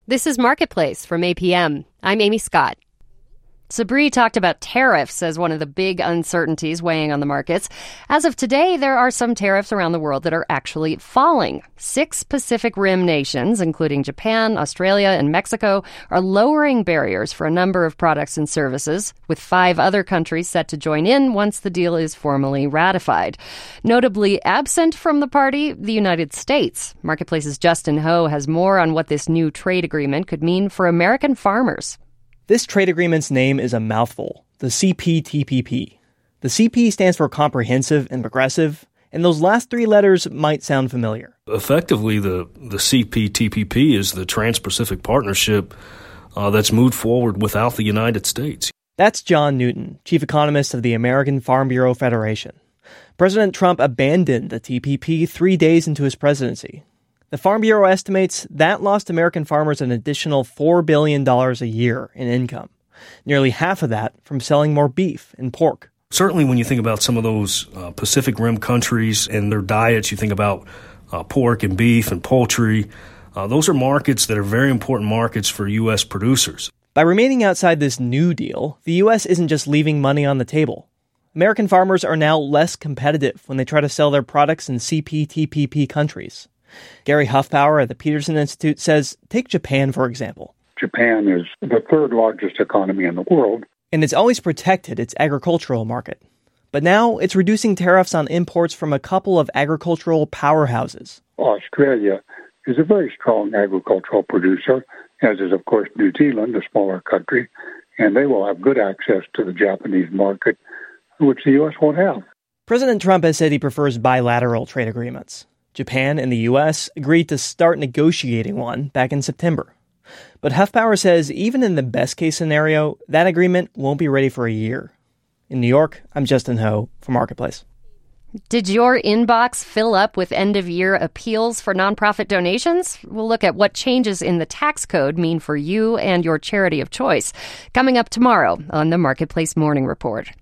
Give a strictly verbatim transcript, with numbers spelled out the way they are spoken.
This is Marketplace from A P M. I'm Amy Scott. Sabri talked about tariffs as one of the big uncertainties weighing on the markets. As of today, there are some tariffs around the world that are actually falling. Six Pacific Rim nations, including Japan, Australia, and Mexico, are lowering barriers for a number of products and services, with five other countries set to join in once the deal is formally ratified. Notably absent from the party, the United States. Marketplace's Justin Ho has more on what this new trade agreement could mean for American farmers. This trade agreement's name is a mouthful, the C P T P P. The C P stands for comprehensive and progressive, and those last three letters might sound familiar. Effectively, the, the C P T P P is the Trans-Pacific Partnership uh, that's moved forward without the United States. That's John Newton, chief economist of the American Farm Bureau Federation. President Trump abandoned the T P P three days into his presidency. The Farm Bureau estimates that lost American farmers an additional four billion dollars a year in income, nearly half of that from selling more beef and pork. Certainly when you think about some of those uh, Pacific Rim countries and their diets, you think about uh, pork and beef and poultry. Uh, those are markets that are very important markets for U S producers. By remaining outside this new deal, the U S isn't just leaving money on the table. American farmers are now less competitive when they try to sell their products in C P T P P countries. Gary Huffbauer at the Peterson Institute says, take Japan, for example. Japan is the third largest economy in the world. And it's always protected its agricultural market. But now it's reducing tariffs on imports from a couple of agricultural powerhouses. Australia is a very strong agricultural producer, as is, of course, New Zealand, a smaller country, and they will have good access to the Japanese market, which the U S won't have. President Trump has said he prefers bilateral trade agreements. Japan and the U S agreed to start negotiating one back in September. But Huffbauer says even in the best-case scenario, that agreement won't be ready for a year. In New York, I'm Justin Ho for Marketplace. Did your inbox fill up with end-of-year appeals for nonprofit donations? We'll look at what changes in the tax code mean for you and your charity of choice. Coming up tomorrow on the Marketplace Morning Report.